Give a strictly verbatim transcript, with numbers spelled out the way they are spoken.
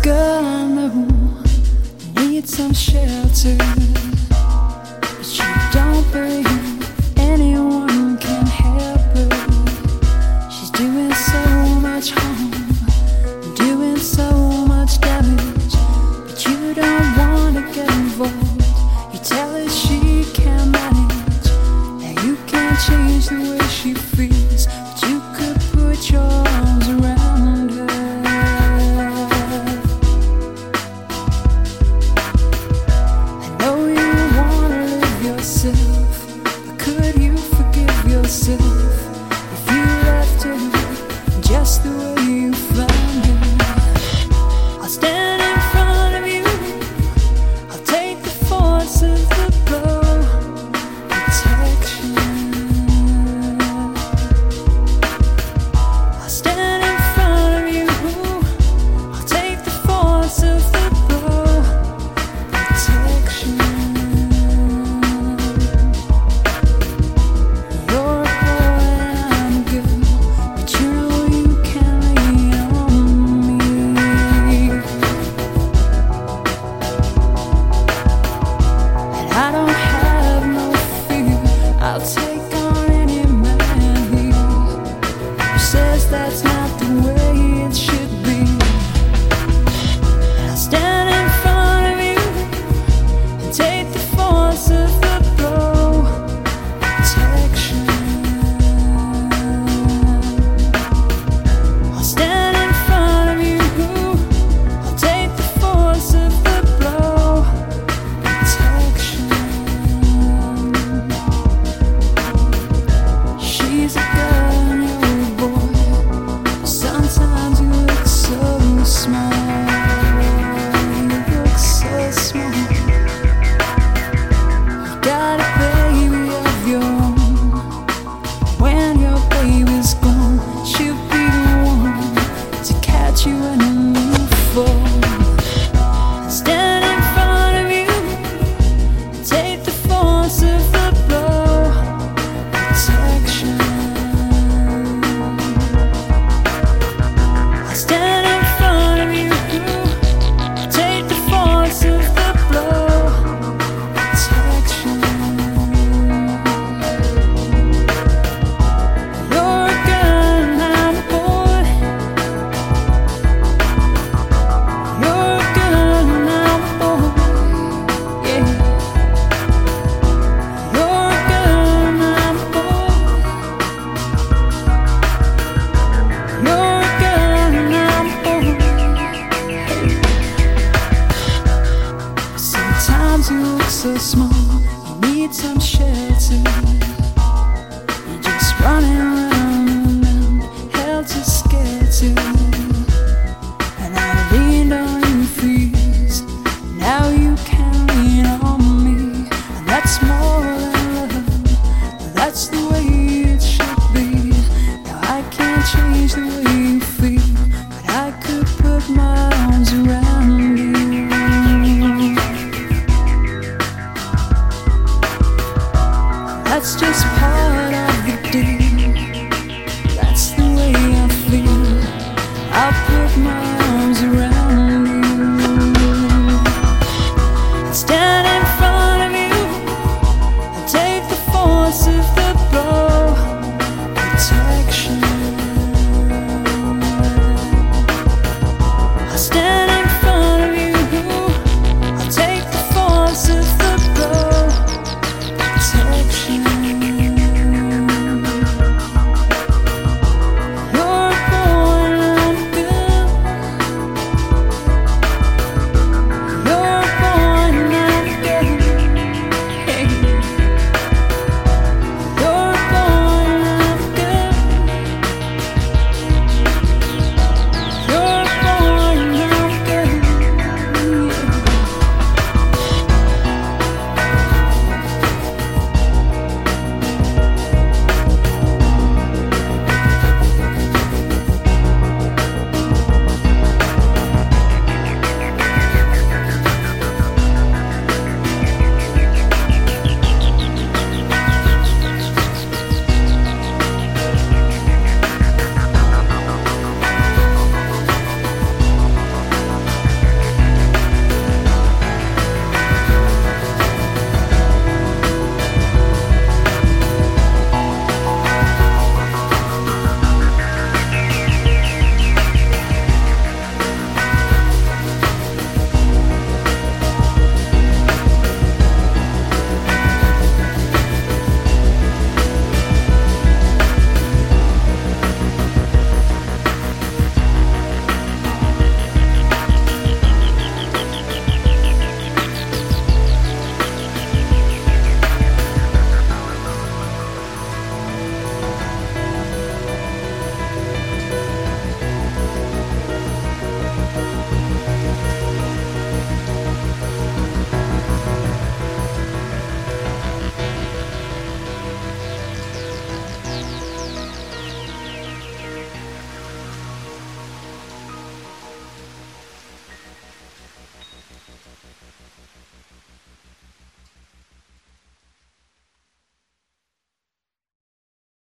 girl I know needs some shelter, but you don't believe anyone can help her. She's doing so much harm, doing so much damage, but you don't want to get involved. You tell her she can't manage, that you can't change the way she feels, but you could put your arms around her. But could you forgive yourself if you left her just the way you found her? I'll stand in front of you, I'll take the force of the blow, protection. I'll stand in front of you, I'll take the force of the blow, protection. I'll take on any man here who says that's not the way it should be. And I'll stand in front of you and take the force of the blow, protection. I'll stand in front of you, I'll take the force of the blow, protection. She's a girl and you're a boy. Sometimes you look so small. You look so small. You got a baby of your own. When your baby's gone, she'll be the one to catch you when you fall. Stand in front of you and take the force of the blow, protection. Stand in front of you, take the force of the blow, protection. You're a girl and I'm a boy. You're a girl and I'm a boy. Yeah. You're a girl and I'm a boy. You're a girl and I'm a boy. Sometimes you look so small, you need some shelter. You're just running around and around, helter skelter. And I leaned on you for years, now you can lean on me. And that's more than love, that's the way it should be. Now I can't change the way you feel, but I could put my arms around you. That's just part of the deal. That's the way I feel. I'll put my arms around you. Stand in front of you and take the force of the blow, protection. I'll stand in